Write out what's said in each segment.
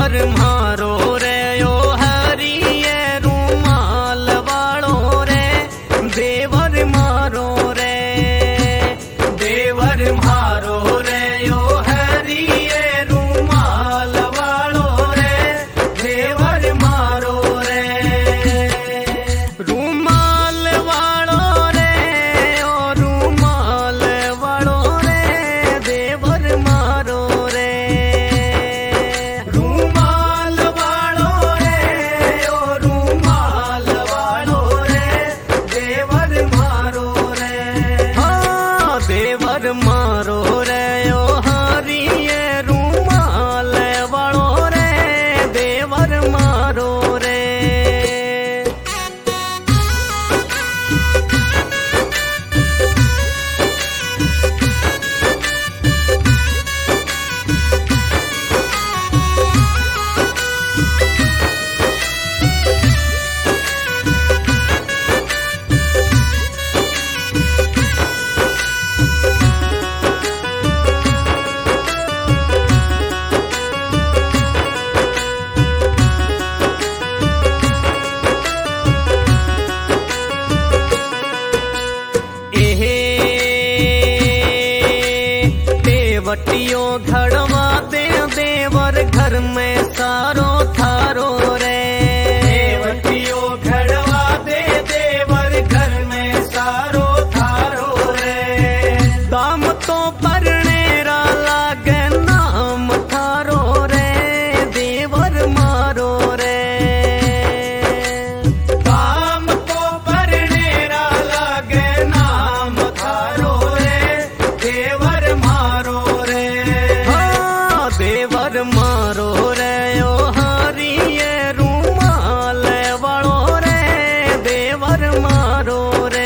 वटियो घड़वा दे देवर घर में सारो थारो रे। वटियो घड़वा दे देवर घर में सारो थारो रे। दाम तो परनेरा लागे नाम थारो रे देवर मारो रे। दाम तो परनेरा लागे नाम थारो रे देवर मारो रे। हाँ देवर मारो रे ओ हरिये रूमाल वालो रे देवर मारो रे।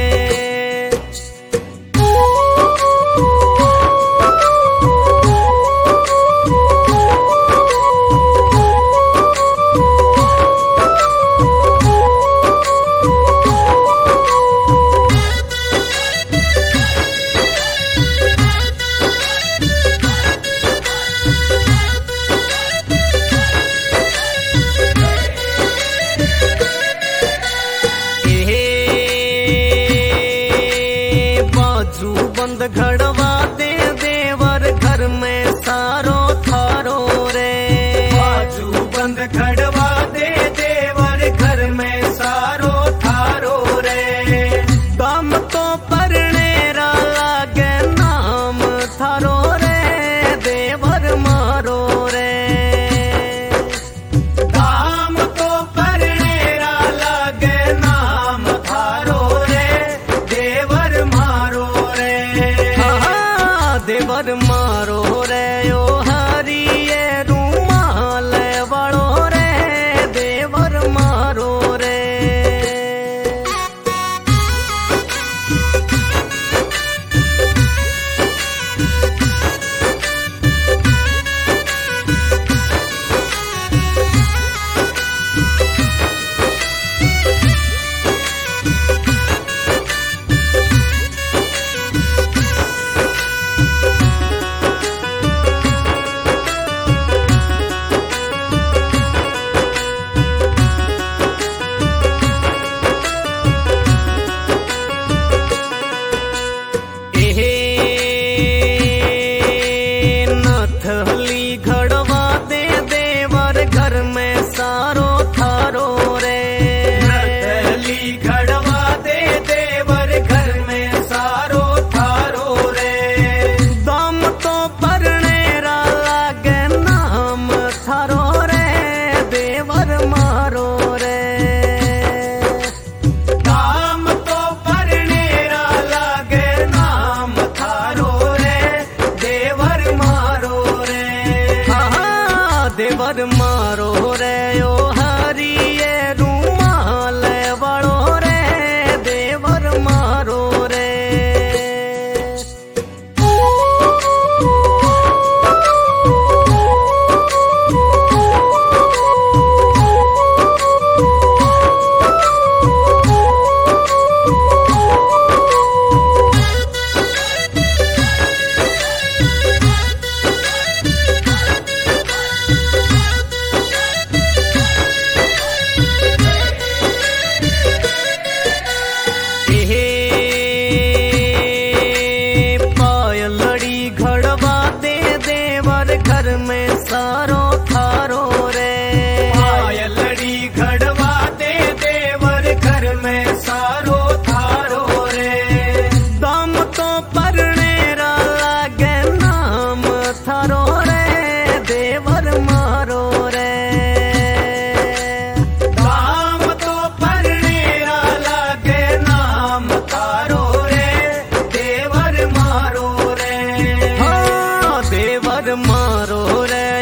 बाजू बंद घड़वा दे देवर घर में सारो थारो रे। बाजू बंद घड़वा दे देवर घर में सारो थारो रे। दाम तो परनेरा लागे नाम थारो रे देवर मारो रे। दाम तो परनेरा लागे नाम थारो रे देवर मारो रे। हाँ देवर मारो रे ओ हरिये रूमाल वालो रे देवर मारो रे। नथली घड़वा दे देवर घर में सारो थारो रे। नथली घड़वा दे देवर घर में सारो थारो रे। दाम तो परनेरा लागे नाम थारो रे देवर मारो रे। दाम तो परनेरा लागे नाम थारो रे देवर मारो रे। हाँ देवर मारो रे ओ हरिये रूमाल वालो रे देवर मारो रे। थारो रे